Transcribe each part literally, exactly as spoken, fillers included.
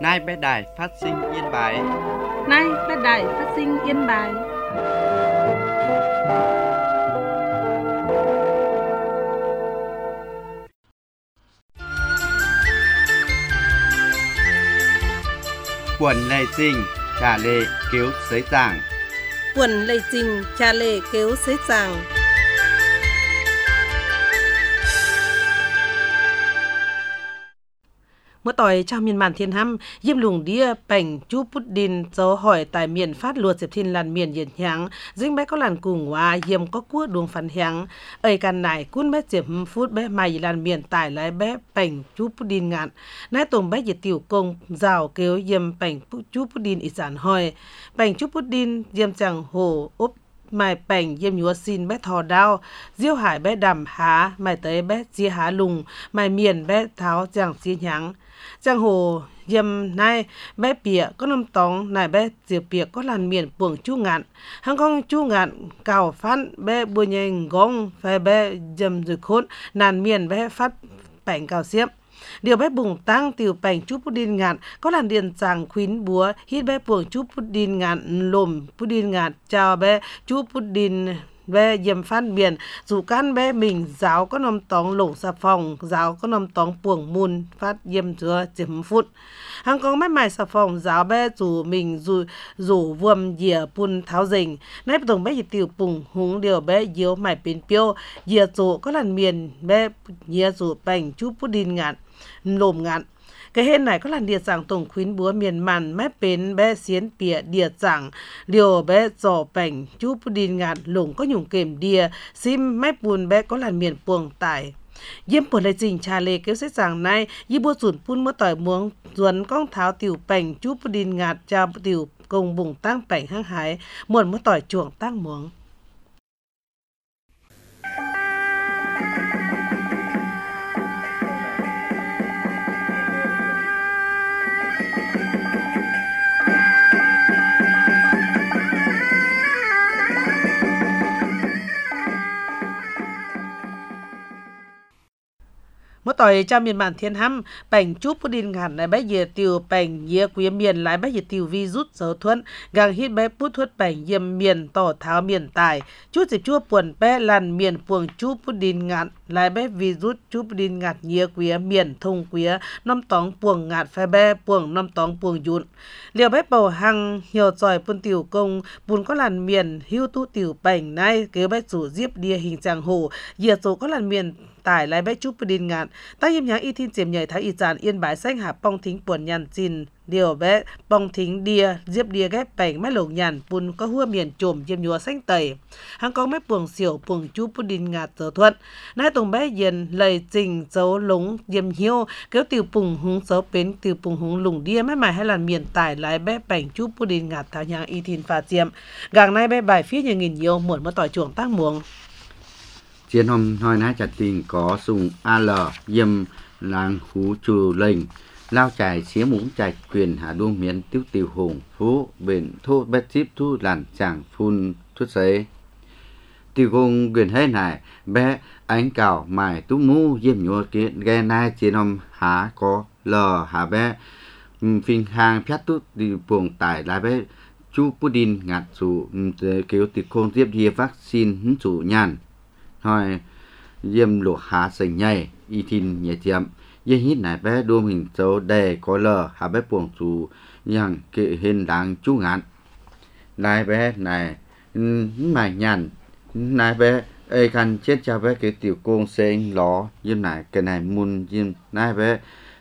Nay bé đài phát sinh Yên Bái. Nay bé đài phát sinh Yên Bái. Quần lệ trình, trà lệ kéo sới giảng. Quần lệ trình, trà lệ kéo sới giảng. Mỗi tối trong miền màn thiên hăm, diêm lùng đĩa bảnh chú bút đinh dấu hỏi tại miền phát luật dẹp thiên làn miền diễn h향, dính bé có làn cùng hóa diêm có cua đường phản h향, ấy can nải cún bé dẹp phút bé mày làn miền tại lái bé bảnh chú bút đinh ngạn, nái tùng bé diệt tiểu công rào kéo diêm bảnh chú bút đinh ý sản hỏi, bảnh chú bút đinh diêm chẳng hồ ốp mày bảnh diêm nhúa xin bé thò đao, diêu hải bé đầm há, mày tới bé chia há lùng, mày miền bé tháo chẳng chia h향, giang hồ diêm nay bé bịa có năm tóng này bé diệp bịa có làn miền buồng chu ngạn hàng con chu ngạn cào phán bé bùi nhanh gong phải bé diêm rực khốn nàn miền bé phát bảnh cào xiêm điều bé bùng tăng tiểu bảnh chú pudin ngạn có làn điền chàng khuyến búa hít bé buồng chú pudin ngạn lồm pudin ngạn chào bé chú pudin bé diêm phan biển dù can bé mình giáo có nằm tóng lủng xà phòng giáo có nằm tóng buồng mùn phát diêm chứa chấm phút hàng con máy mài xà phòng giáo bé dù mình dù dù vuông dìa pun tháo dình nãy tổng bé dì tiểu bùng húng điều bé diếu mải pin piêu dìa dù có làn miền bé dìa dù bành chú pudin ngạn lồm ngạn cái hên này có làn địa giảng tổng khuyến búa miền màn mép bến bé xiến bịa địa giảng liều bé giò bảnh chú pudin ngạn lủng có nhung kềm địa sim mép bùn bé có làn miền buồng tải diêm buồn lệ trình trà lệ kéo xét giảng này y bua sủn pun mơ tỏi muống duẩn con tháo tiểu bảnh chú pudin ngạn cha tiểu công bùng tăng bảnh hăng hái muộn mơ tỏi chuồng tăng muống. Mỗi tối trong miền bản thiên hăm bảnh chú pudin ngạn lại bé dìa tiểu bảnh dìa quý miền lại bé dìa tiểu vi rút dấu thuận gang hít bé bút thuất bảnh diêm miền tỏ tháo miền tài chút dịp chua buồn bé làn miền buồng chú pudin ngạn lại bé vi rút chú pudin ngạn dìa quý miền thông quý năm tóng buồng ngạn phai bé buồng năm tóng buồng dụn liều bé bầu hăng hiểu giỏi pun tiểu công bùn có làn miền hưu tu tiểu bảnh nay kế bé rủ diếp đia hình chàng hồ dìa số có làn miền tải lại bé chú pudin ngạn tăng yếm nháng y thiên chiếm nhảy thái y tràn yên bái xanh hạ bong thính buồn nhàn chín điều bé bong thính đia diếp đia ghép bảnh mái lồng nhàn bùn có hua miền trồm diêm nhúa xanh tẩy hàng con mép buồng xỉu buồng chú pudin ngạn giờ thuận nai tùng bé yên lầy trình dấu lúng diêm hiêu kéo tiểu bùng húng dấu bến tiểu bùng húng lùng đia mái mài hay làn miền tải lại bé bảnh chú pudin ngạn thảo nháng y thiên pha chiếm gàng nay bé bài phía như nghìn nhiều muộn mơ tỏi chuồng tác muống Chiến hôm nói nãy chặt tình có sùng a lờ diêm làng hú trù lệnh lao trải xía mũng trạch quyền hạ đuông miến tiêu tiểu hùng phú bền thu bét chip thu làn chàng phun thuất giấy tiểu hùng quyền hết này bé ánh cào mài tú mũ diêm nhua kiện ghe nai chiến hôm há có lờ há bé phình hàng phét tút đi buồng tải lá bé chú pudin ngạt chủ kéo tiệt khôn tiếp đi vaccine chủ nhàn hỏi diêm lộ hạ sành nhảy y tin nhẹ tiệm dây hít này bé đua hình dấu đề có lờ hạ bé buồng chủ nhàng kệ hình đáng chú ngạn này bé này mày nhàn này bé ấy khăn chết cho bé cái tiểu công sen ló diêm này cái này mun diêm này bé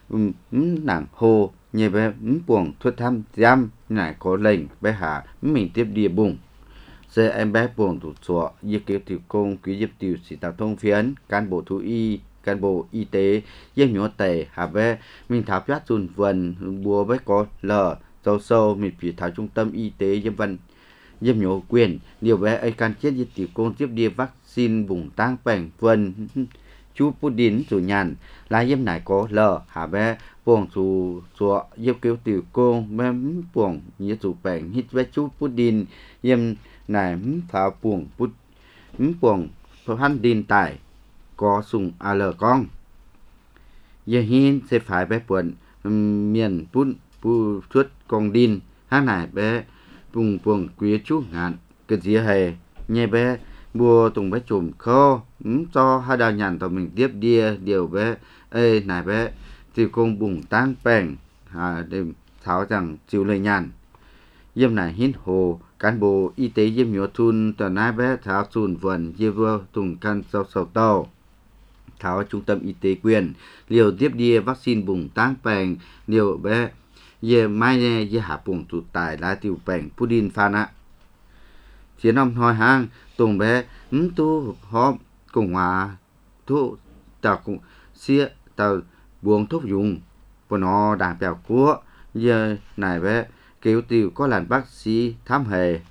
nặng hồ như bé buồng thuốc thăm giam này có lệnh bé hạ mình tiếp đi bùng giờ em bé buồng tụt sọ như kiểu tiểu công quý giúp tiểu sĩ tạo thông phiến cán bộ thú y cán bộ y tế giêm nhỏ tề hạ bé mình tháo phát dùn vần bùa bé có lờ dầu sâu mình phải tháo trung tâm y tế diêm văn diêm nhỏ quyền điều bé ấy can chết như tiểu công tiếp đi vaccine bùng tăng bảnh vần chú pudin chủ nhàn là diêm này có lờ hạ bé buồng chủ sọ diêm kiểu tiểu công bé buồng như chủ bảnh hít bé chú pudin diêm này phá buồng bút buồng hắn đin tải có sùng a lờ con giờ hin sẽ phải bé buồn miền bút pu suốt con đin hát nải bé vùng buồng quý chú ngạn cái gì hề nhẹ bé bùa tùng bé chùm khô cho hai đào nhàn tàu mình tiếp đia điều bé ê nải bé thì con bùng tang bèn à đêm tháo rằng chịu lời nhàn Diêm này hít hồ cán bộ y tế diêm nhựa thun tờ nai bé tháo sùn vườn diêm vua tùng căn sau sầu tàu tháo trung tâm y tế quyền liều tiếp đia vaccine bùng tang bèn liều bé ye mai ne ye hạ bùng tụt tài lá tiêu bèn pudin phan ạ chiến ông hỏi hang tùng bé ừm tu họp cùng hòa thu tàu cùng xia tàu buông thuốc dùng của nó đảng bèo của giờ này bé kêu tiêu có làn bác sĩ thám hề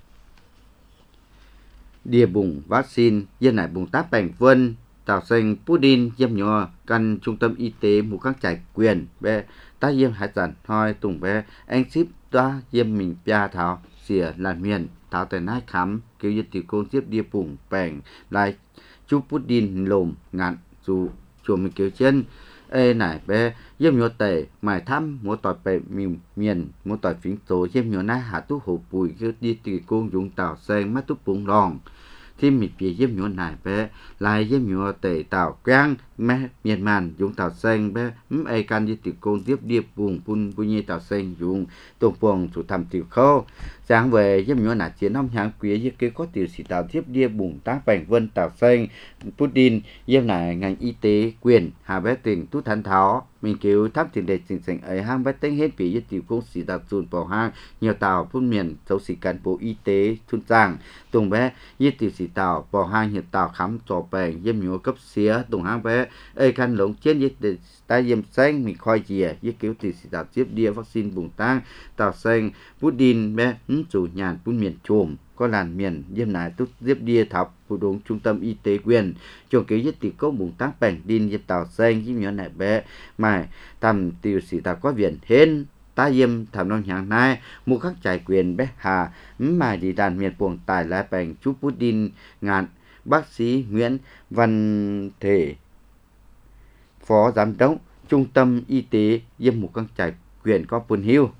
địa bùng vaccine dân này bùng táp bành vân tàu xanh Putin diêm nhỏ căn trung tâm y tế một các trải quyền bé ta diêm hải sản thôi tùng bé anh ship ta diêm mình pia thảo xỉa làn miền thảo tại nái khám kêu dân tiểu công tiếp địa bùng bành lại chú Putin lồm ngạn dù chùa mình kêu chân ê này bé diêm nhỏ tệ mài thăm mua tỏi bè miền miền mua tỏi phím số diêm nhỏ nái hạ tú hồ bùi kêu đi tiểu công dùng tàu xanh mắt tú bùng lòng thêm mịt bìa diêm nhỏ này bé lại diêm nhỏ tệ tàu quang mẹ miền màn dùng tàu xanh bé ấm ai can đi tiểu công tiếp điệp buồn pun pun như tàu xanh dùng tổng buồn chủ thầm tiểu khâu sáng về diêm nhỏ này chiến năm tháng quý với cái có tiểu sĩ tàu tiếp điệp buồn tác bành vân tàu xanh Putin diêm này ngành y tế quyền hà bé tỉnh tú thán tháo mình kêu tháp tiền đề trình sảnh ấy hang bé tính hết bị với tiểu công sĩ tàu dùn bỏ hang nhiều tàu phun miền dấu sĩ cán bộ y tế thun giang tùng bé với tiểu sĩ tàu bỏ hang hiện tàu khám trò bèn diêm nhỏ cấp xía tùng hang bé ê khăn lống trên với tai diêm xanh mình khoi dìa với kiểu tiểu sĩ tàu tiếp đia vaccine bùng tăng tàu xanh Putin bé chủ nhàn phun miền chùm có làn miền diêm này tốt tiếp đia thọc phụ đúng trung tâm y tế quyền trường ký với tiểu công bùng tăng bèn đin với tàu xanh với nhỏ này bé mà tầm tiểu sĩ tàu có viện hên ta diêm thầm non hàng nay một khắc trải quyền bé hà mà đi đàn miền buồng tài lại bèn chú Putin ngạn bác sĩ Nguyễn Văn Thể phó giám đốc trung tâm y tế diêm một khắc trải quyền có buồn hiu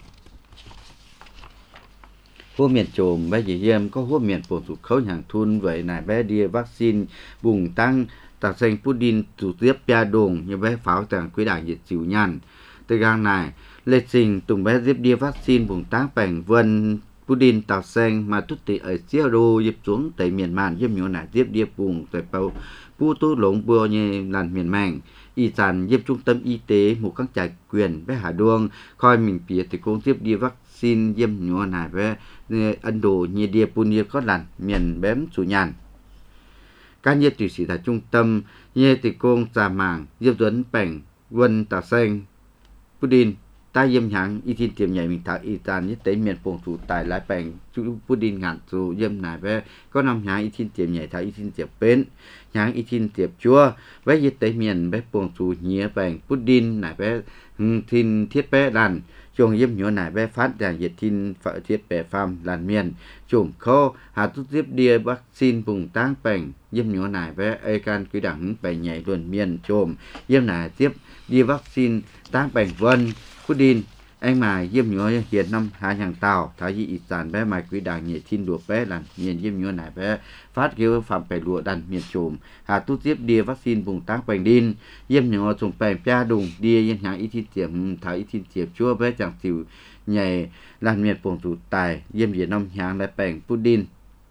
hô miền trồm bé dì diêm có hô miền buồng sụt khấu hàng thun vậy này bé đi vaccine bùng tăng tàu xanh Putin chủ tiếp pia đồng như bé pháo tàng quý đảng nhiệt chịu nhàn từ gang này lê trình tùng bé tiếp đi vaccine bùng tác bành vân Putin tàu xanh mà tút tị ở xia đô dịp xuống tại miền màn giúp nhỏ này tiếp đi bùng tại bao pu tu lũng bùa như làn miền màng y sản giúp trung tâm y tế một các trại quyền bé hà đuông coi mình phía thì cũng tiếp đi vaccine diêm nhỏ này bé Ấn Độ như địa pun như có làn miền bém chủ nhàn các nhiệt thủy sĩ tại trung tâm như thì công trà màng diêm tuấn bành vân tàu xanh Putin ta diêm nhang y tin tiệm nhảy mình thảo y tàn nhất tế miền phòng thủ tại lái bành chú Putin ngạn dù diêm này về có năm nhang y tin tiệm nhảy thảo y tin tiệm bên nhang y tin tiệm chua với nhất tế miền bé phòng thủ nhía bành Putin này bé tin thiết bé đàn chuồng diêm nhỏ này bé phát đàn nhiệt tin phở thiết bé phàm làn miền chủng khô hà tút tiếp đia vaccine vùng tang bành diêm nhỏ này bé ai can cứ đẳng bành nhảy luồn miền chồm diêm này tiếp đi vaccine tang bành vân Putin anh mà diêm nhỏ hiện năm hai hàng tàu thái dị ít sản bé mài quý đảng nhẹ thiên đùa bé là miền diêm nhỏ này bé phát kêu phạm bè lụa đàn miền trồm hà tu tiếp đia vaccine vùng tác bành đin diêm nhỏ trồng bành pia đùng đia yên hàng ít thiên tiệm thái ít thiên tiệm chua bé chẳng chịu nhảy làn miền phòng thủ tài diêm việt năm hàng lại bành Putin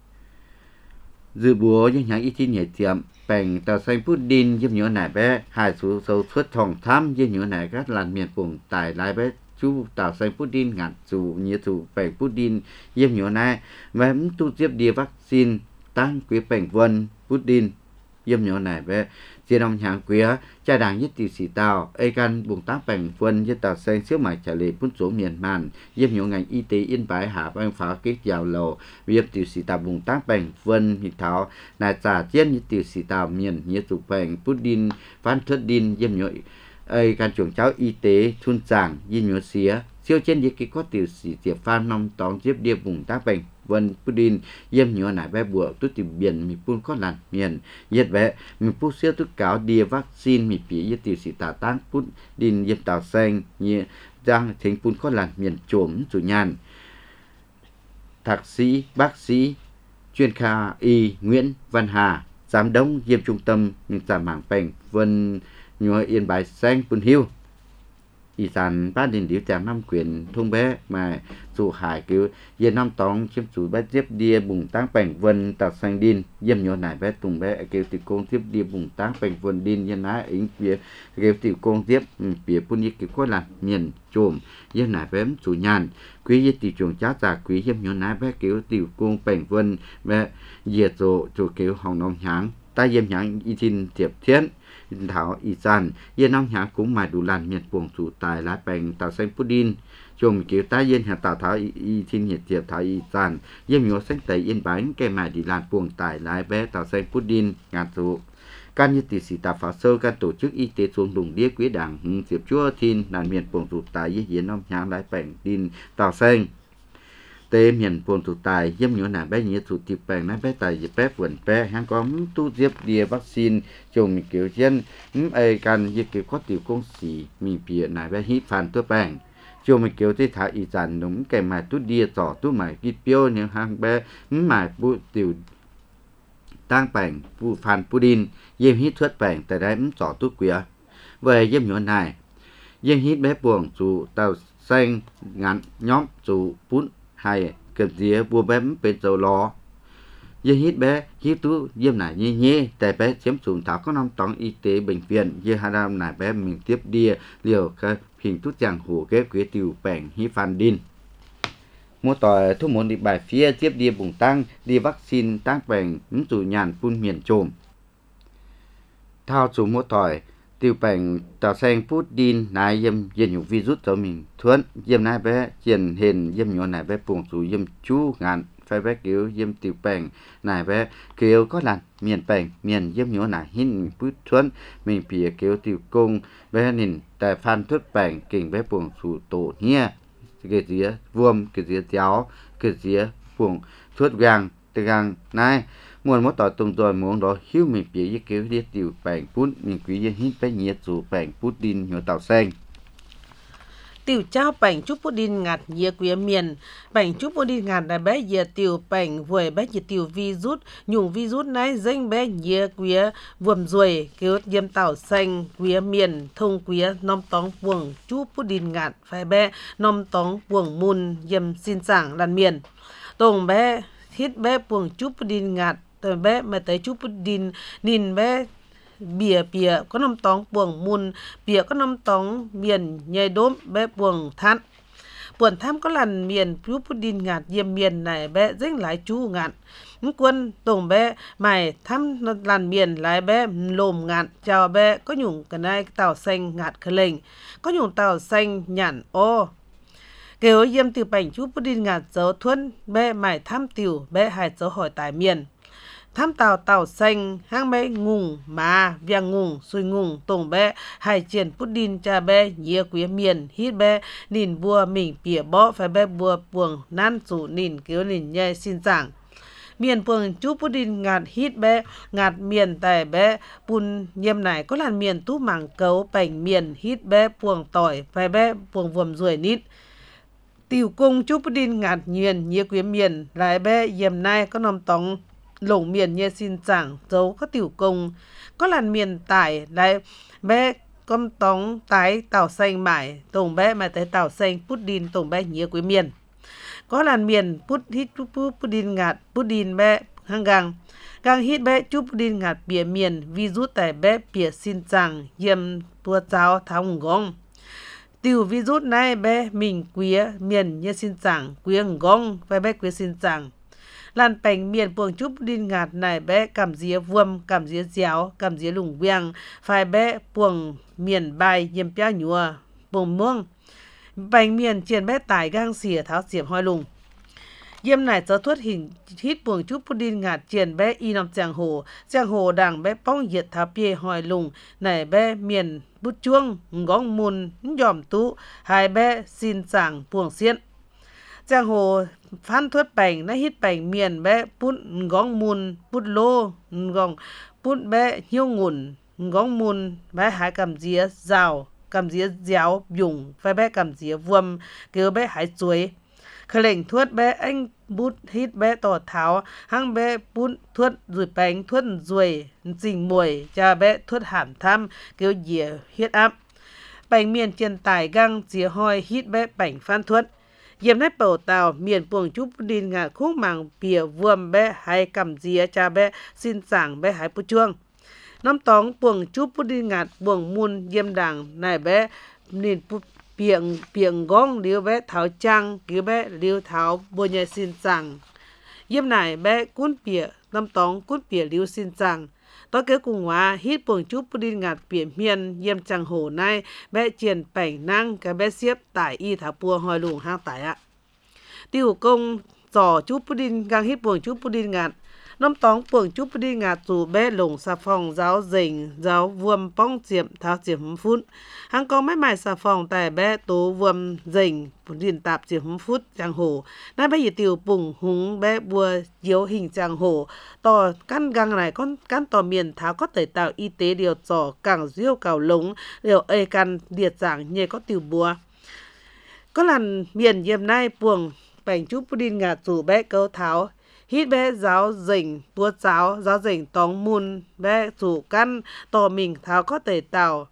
dự búa những hàng ít thiên nhảy tiệm bành tàu xanh Putin diêm nhỏ này bé hai số sâu xuất thòng thăm diêm nhỏ này các làn miền vùng tài lại bé chú tàu xanh Putin ngạn dù như thủ bành Putin diêm nhỏ này và tu tiếp đi vaccine tăng quý bành vân Putin diêm nhỏ này bé chia năm hàng quý cha đảng nhất tỷ sĩ tàu ai can bùng tác bành vân với tàu xanh xíu mải trả lời phun số miền màn diêm nhỏ ngành y tế yên bái hạ bang phá kết giàu lầu việc tỷ sĩ tàu bùng tác bành vân hiện thảo là trả chiến như tỷ sĩ tàu miền như thủ bành Putin phan thất đin diêm nhỏ ai can chuồng cháu y tế thun giảng diêm nhỏ xía siêu trên những cái có tiểu sĩ tiệp phan năm tóm tiếp địa vùng tác bành vân Putin diêm nhỏ nải bé bùa tút tìm biển mình phun có làn miền nhiệt bé mình phun siêu tút cáo đia vaccine mình phí với tiểu sĩ tà tăng Putin diêm tàu xanh như trang thính phun có làn miền trộm chủ nhàn thạc sĩ bác sĩ chuyên khoa y Nguyễn Văn Hà giám đốc diêm trung tâm giảm mảng bệnh vân nhua yên bái xanh phun hiuอีสานบ้านดินดิวแต่น้ำเกวียนทุ่งแบะมาสู่หายกิ้วเย็นน้ำตองเชื่อมสู่แบะเจ็บเดียบุ่งตั้งแป่งวันตัดแสงดินเยี่ยมโยนไหนแบะตุ่งแบะกิ้วติโกงเทียบเดียบุ่งตั้งแป่งวันดินยันน้าอิงเปียกิ้วติโกงเทียบเปียปุ่นยิกิ้วก็หลังเมียนโจมเยี่ยมไหนแบะสู่ยานกุ้ยยี่ติจงจ้าจากกุ้ยเยี่ยมโยนไหนแบะกิ้วติโกงแป่งวันแบะเหยียดโจโจกิ้วห้องน้องหางใต้เยี่ยมหางอีทินเทียบเทียนthảo y san yên năm nhà cũng mài đủ làn miệt buồng chủ tài lá bèn tạo xanh pudding chồng kiểu ta yên hạ tạo thảo y thiên nhiệt tiệp thảo y san yên nhớ xanh tây yên bánh kèm mài đi làn buồng tài lá bé tạo xanh pudding ngàn số can như tỷ sĩ tạp phá sơ can tổ chức y tế xuống đùng đĩa quý đảng hưng diệp chúa thiên làn miệt buồng chủ tài yên năm nhà lá bèn din tạo xanh tê miền buồn tụ tài yếm nhớ nà bé nhớ tụ tiệp bèn nà bé tài dịp bé vườn bé hàng có tu diệp địa vaccine chồng kiểu dân ai can như kiểu có tiểu công sĩ mi bìa nà bé hít phảnตัวbèn chồng kiểuที่ถ่ายอีสานหนุ่มแก่มาตุเดียต่อตุหมายกิเปียวเนี่ยhàng béหมายปูtiểuตั้งแปงปูphảnปูดินเยี่ยมฮิตทวดแปงแต่ได้ต่อตุเกียเว่ยเยี่ยมnhớ nàyเยี่ยมฮิตbé buồn tụ tàu xanh ngắn nhóm tụ pún hay cật dĩa bùa bém bên dầu lò dê hít bé hít tú diêm nải nhê nhê tại bé chém sùn thảo có năm tóng y tế bệnh viện dê hà đam nải bé mình tiếp đia liều cái hình tú chẳng hủ ghép quế tiểu bèn hít phan đin mua tỏi thuốc muốn đi bài phía tiếp đia bùng tăng đi vaccine tăng bèn ứng chủ nhàn phun miền trồm thao chủ mua tỏi tiêu bèn tạo xanh phút đin nái yếm yếm nhục virus cho mình thuận yếm nái bé triển hiện yếm nhọ nái bé buồng chủ yếm chú ngàn phải bé kiểu yếm tiêu bèn nái bé kiểu có làn miền bèn miền yếm nhọ nái hin phút thuận mình bìa kiểu tiêu công bé nín tại phan thuất bèn kinh bé buồng chủ tổ nhia cái gì vuông cái gì giáo cái gì buồng thuất gang từ gang nái muốn mất tỏi tùng tỏi muốn đó hiếu mình bị cái kiểu đi tiểu bèn pút mình quý dân hít bé nhiệt dù bèn pút đin nhỏ tàu xanh tiểu trao bèn chút pudding ngạt nhia quý miền bèn chút pudding ngạt là bé nhia tiểu bèn vùi bé nhia tiểu virus nhung virus này danh bé nhia quý vườn ruồi kiểu yếm tàu xanh quý miền thông quý nom tóng buồng chút pudding ngạt phải bé nom tóng buồng mùn yếm xin sảng làn miền tùng bé hít bé buồng chút pudding ngạtแต่แบะมาแต่ชุบดินนินแบะเบียเปียก็น้ำตองป่วงมุนเปียก็น้ำตองเมียนใหญ่ดมแบะป่วงทันป่วนท่ามก็ลันเมียนชุบดินงาดเยี่ยมเมียนไหนแบะเร่งหลายจูงาดมันกวนตรงแบะใหม่ท่ามลันเมียนหลายแบะลมงาดเจ้าแบะก็หยุ่งกันได้เต่าแซงงาดเคลงก็หยุ่งเต่าแซงหยันโอkiểu yếm từ bánh chú pudding ngạt dấu thuần bé mải tham tiểu bé hài dấu hỏi tại miền tham tàu tàu xanh hang bé ngùng mà viang ngùng xuôi ngùng tùng bé hài triển pudding cha bé nhia quý miền hít bé nín bùa mình pỉa bó phải bé bùa buồng nan chủ nín kiểu nín nhai xin giảng miền buồng chú pudding ngạt hít bé ngạt miền tại bé pun yếm này có làn miền tú mảng cấu bánh miền hít bé buồng tỏi phải bé buồng vuông ruồi nít tiểu cung chú pudding ngạt nhiền nhia quý miền lại bé yếm này có nằm tòng lồng miền nhia xin giảng dấu có tiểu công có làn miền tải lại bé con tóng tái tàu xanh mải tổng bé mà tới tàu xanh pudding tổng bé nhia quý miền có làn miền put hít pudding ngạt pudding bé hang gang gang hít bé chú pudding ngạt bìa miền virus tại bé bìa xin giảng yếm tua cháo tháo ngong tiểu virus này bé mình quý miền nhia xin giảng quý ngong phải bé quý xin giảng làn bánh miền buồng chút đinh ngạt này bé cảm día vuông cảm día déo cảm día lủng viang phải bé buồng miền bài yếm pia nhua buồng muông bánh miền triển bé tải gang xỉa tháo xiểm hoi lùng yếm này cho thuốc hình hít buồng chút pudding ngạt triển bé y nằm giang hồ giang hồ đằng bé bong nhiệt tháo pia hoi lùng này bé miền bút chuông ngóng mùn dòm tú hai bé xin sảng buồng xiên giang hồ phan thuốc bánh nó hít bánh miền bé bút ngóng mùn bút lô ngóng bút bé hiêu ngủn ngóng mùn bé hái cầm día rào cầm dĩa déo dùng phải bé cầm dĩa vuông kêu bé hãy chuối khởi lệnh thuốc bé anh bút hít bé tỏ tháo hăng bé bút thuốc rồi bánh thuốc rồi dình mùi cha bé thuốc hẳn thăm kêu dĩa huyết áp bánh miền trên tải găng dĩa hoi hít bé bánh phan thuốc Diệm nét bầu tàu miền buồng chút đinh ngạt khúc màng bìa vuông bé hay cầm dĩa cha bé xin sảng bé hay bút chuông Năm tóng buồng chút bút đinh ngạt buồng muôn diêm đảng này bé nên biệng biệng gong liu bé tháo trang cứ bé liu tháo bùa nhẹ xin sảng Diêm này bé cuốn bìa năm tóng cuốn bìa liu xin sảng Tối kế cùng hóa hít buồng chút bút đinh ngạt bìa miền diêm chẳng hổ này bé triển bảnh năng cái bé xếp tải y thả bùa hồi lùng hang tải ạ Tiêu công giò chút bút đinh gang hít buồng chút bút đinh ngạt Năm tóng buồng chút bút đinh ngạt dù bé lùng xà phòng giáo dình giáo vuông bóng diệm tháo diệm hấm phút Hăng có mấy mài xà phòng tại bé tố vuông dình điền tạp diệm hấm phút chẳng hổ Nãy bé dì tiêu bùng húng bé bùa diếu hình chẳng hổ Tò căn găng này con căn tò miền tháo có thể tạo y tế điều trò càng diêu cào lống điều ê căn điệt giảng nhê có tiêu bùa Có lần miền diệm nay buồng bảnh chút bút đinh ngạt dù bé câu tháo Hít bé giáo dình, búa giáo, giáo dình tóng mùn, bé rủ căn, tò mình tháo có thể tạo.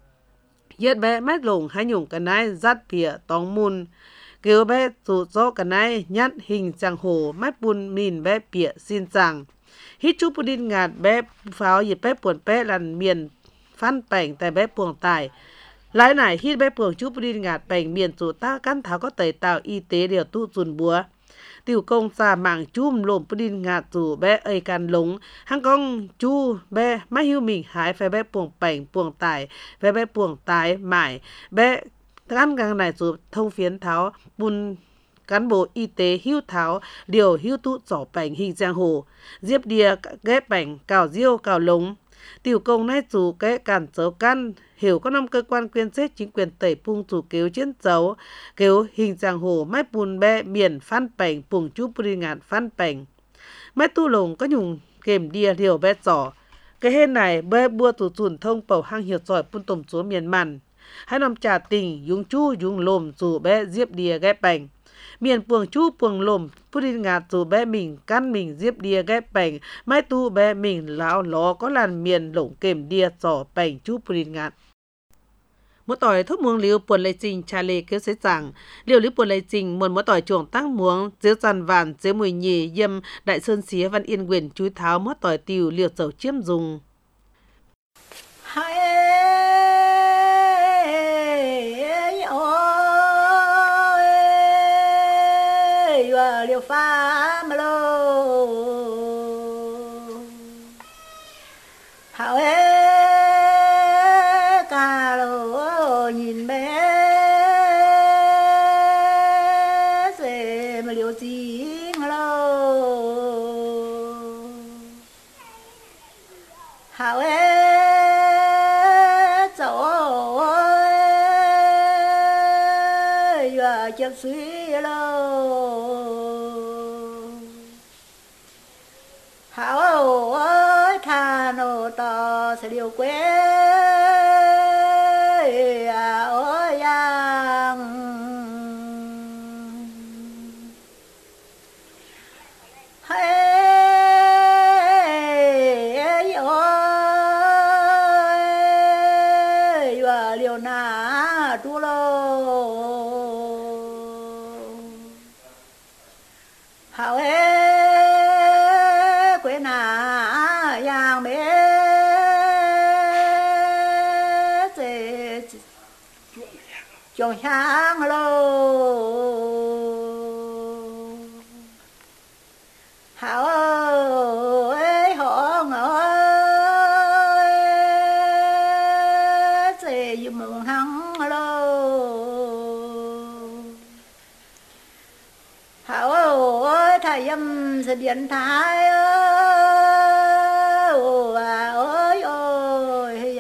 Hiết bé mét lùng hay nhung cái này dắt phía tóng mùn. Kêu bé rủ gió cái này nhát hình chẳng hổ, mét bùn mìn bé bịa xin chẳng. Hít chút bút đinh ngạt bé pháo dịp bé buồn bé lần miền phan bảnh tại bé buồng tài. Lái này hít bé buồng chút bút đinh ngạt bảnh miền rủ ta căn tháo có thể tạo y tế điều tu dùn búa. Tiểu công xa mạng chùm lồm bút đinh ngạt dù bé ơi can lống hăng công chu bé máy hiu mình hái phải bé buồng bảnh buồng tải phải bé buồng tải mải bé căn găng này dù thông phiến tháo bùn cán bộ y tế hiu tháo điều hiu tụ giỏ bảnh hình giang hồ diếp đìa ghép bảnh cào diêu cào lống Tiểu công này dù cái cản dấu căn hiểu có năm cơ quan quyên xét chính quyền tẩy phung dù kéo chiến dấu kéo hình giang hồ mái bùn bè miền phan bảnh phùng chú bùi ngạn phan bảnh mái tu lồng có nhung kèm đia điều bé giỏ cái hên này bè bua tủ tùn thông bầu hang hiểu giỏi bùn tùm chúa miền màn hai năm trà tình dùng chú dùng lồm dù bé diếp đìa ghép bảnh miền buồng chú buồng lồm bút đinh ngạt dù bé mình căn mình diếp đia ghép bảnh mai tu bé mình lão ló có làn miền lổng kèm đia giỏ bảnh chú bút đinh ngạt mỗi tỏi thuốc muống liu buồn lây trình trà lê kêu sẽ rằng liều liu buồn lây trình một mỗi tỏi chuồng tăng muống dưới dàn vàn dưới mùi nhì yêm đại sơn xía văn yên quyền chúi tháo mỗi tỏi tiều liều dầu chiêm dùng liều pha mà lô hảo ê cà lô nhìn bé dễ mà liều gì lô hảo ê cháu ơi và chấp suy lô hảo ơi thà nô to sẽ điều quê à ơi yang hey ơi và liều na tu lô hảo ơi chồng sáng lô hảo ơi họ ơi sẽ dùm mừng hăng lô hảo ơi thầy em sẽ điện thái ơi ơi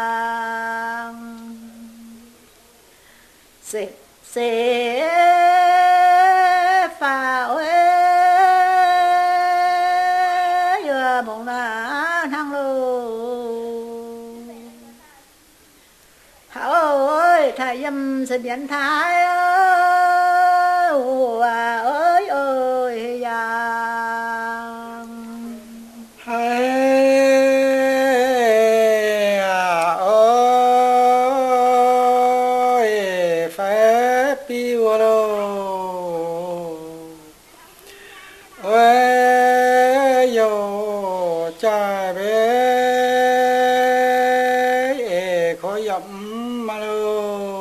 sẽ sẽ phá ơi vừa mong là năng lô Hảo ơi thầy dâm sẽ biến thái ơi ơi ya hay ơi phép piu lô ơi yo cha bé khó dặm mà lô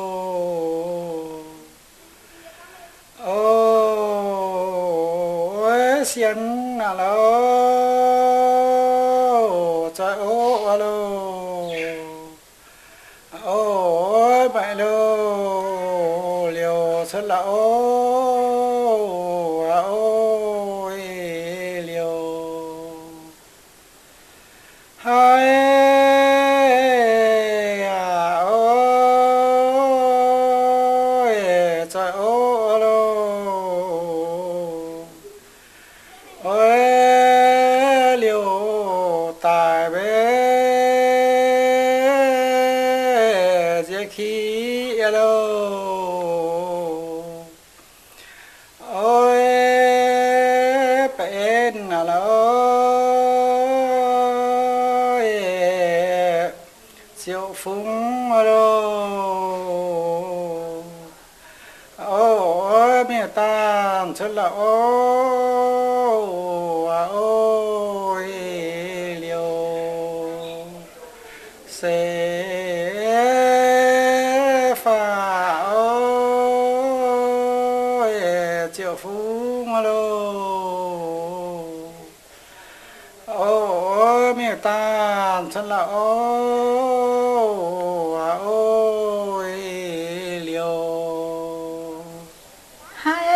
ôi xiên à lô trời ô à lô ôi mẹ lô liều sơn là ô à ôi liều hai à ôi trời ô lô ôi liều tài bế dễ khí lô ôi bên là lối diệu phúng lô ôi mẹ tan chân là ô à ôi liều sẽ phá ôi triệu phúng lô ôi mẹ tan chân là ô à ôi liều hai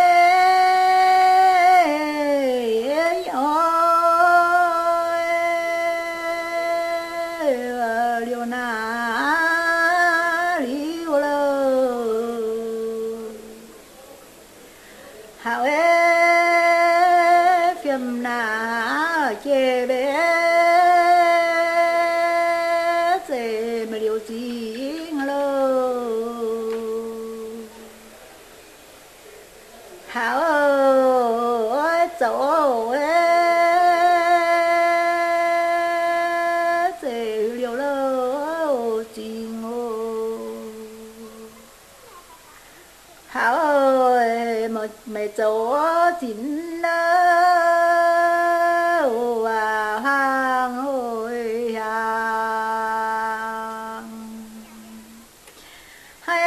ơi liều na liều lơ hảo ê phim na chê bé dễ mà liều gì lơ hảo ơi dỗ ê dễ liều lơ chinh ô hảo ơi mà mày dỗ chín lơ à hang ôi hang hay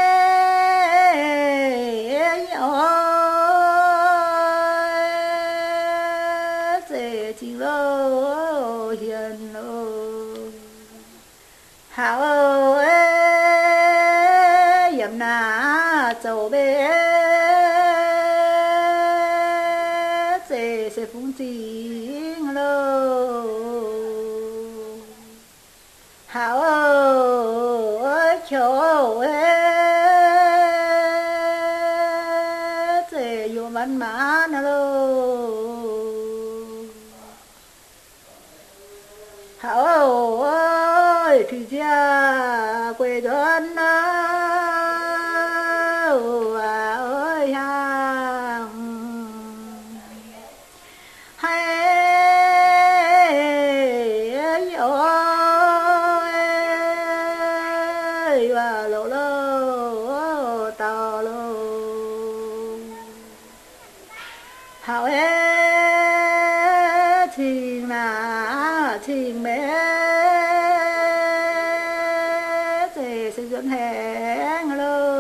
ơi dễ chinh lơ hiền ơi hảo ơi yểm na dỗ bé dễ sẽ phúng chính lơ hảo ơi chỗ ơi dễ vô văn mãn lơ hảo ơi thì cha quê dân ơi hàng hay ơi và lô lô tao lô hảo ơi thì là thì mẹ thì sẽ dẫn hẹn lô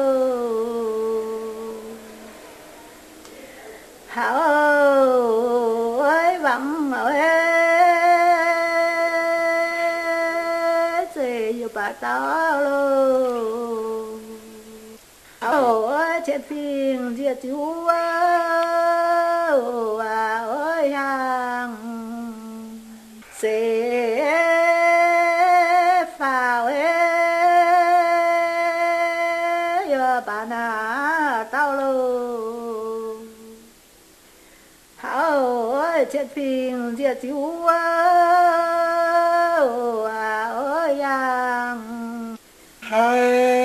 hảo ơi vắng ơi thì dù bà tao lô hảo ơi chết phiền diệt chú ơi hàng sẽ phao ơi bà na tao lô hảo ơi chết phiền diệt chú ơi hàng hay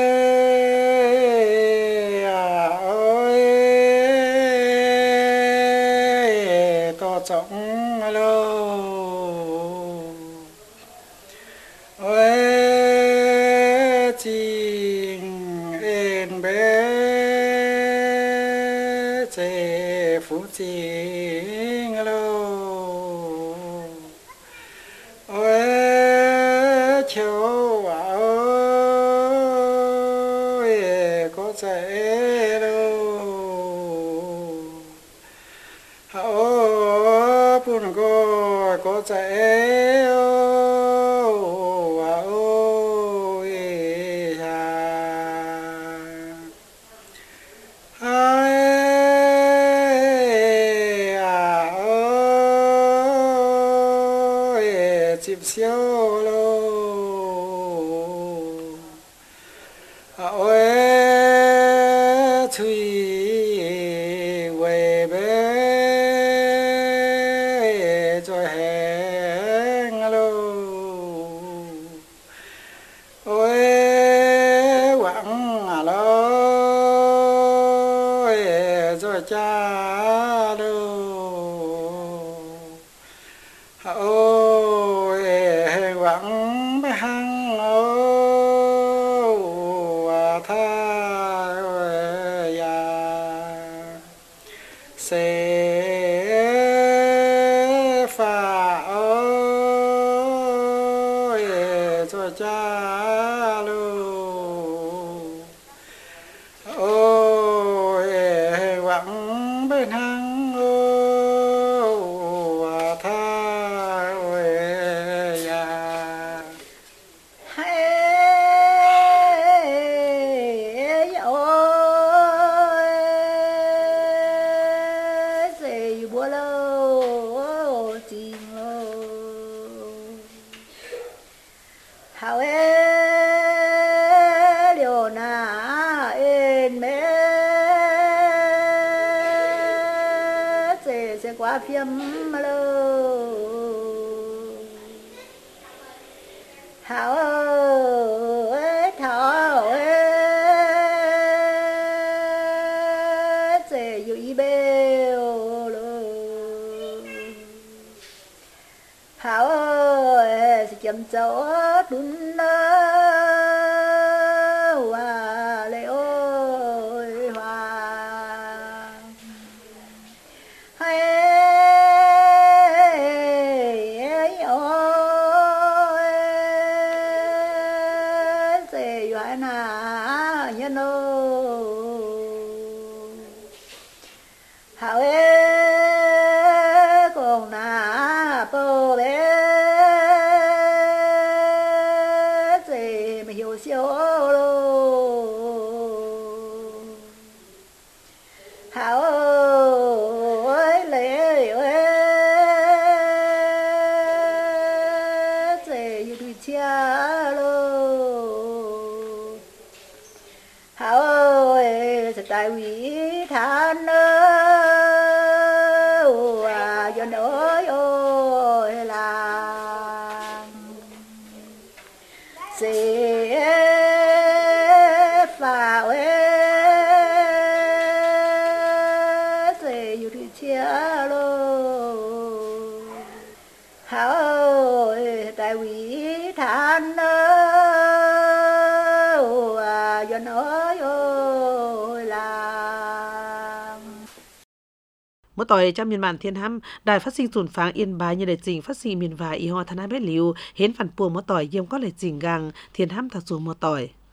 siêu lô ôi thủy về bé cho hẹn lô ôi quặng lô cho cha lô ôi quặng bé hăng ô tha ya sẽ phá ôi cho cha lô ôi quặng bên hăng ô tha ya Hey, ôi, dì bùa lô, chìm lô. Hào ê, liều nà ên mê, dì sẽ qua phiếm lô. Hào ơi, thảo ơi, dễ dụ ý bèo lô. Hào ơi, sẽ chấm cháu đun nơ, hòa lệ ôi hòa. Hay na nhân ô hào ê con na bơ bé dễ mà hiểu siêu lô hào ơi lệ ơi dễ yêu đuôi cha lô hào ơi sẽ tại quý than ơ à dân ơi ơi là sẽ phá ơi sẽ yêu thương chia lô hào ơi tại quý than ơ dân ơi ơi là Mỗi tối trong miền bản thiên hăm, đài phát sinh tủn pháng yên bái như đề trình phát sinh miền vài y hoa thân hai bét liu, hến phản buồn mỗi tối yếm có lệ trình gang, thiên hăm thật dù mỗi tối.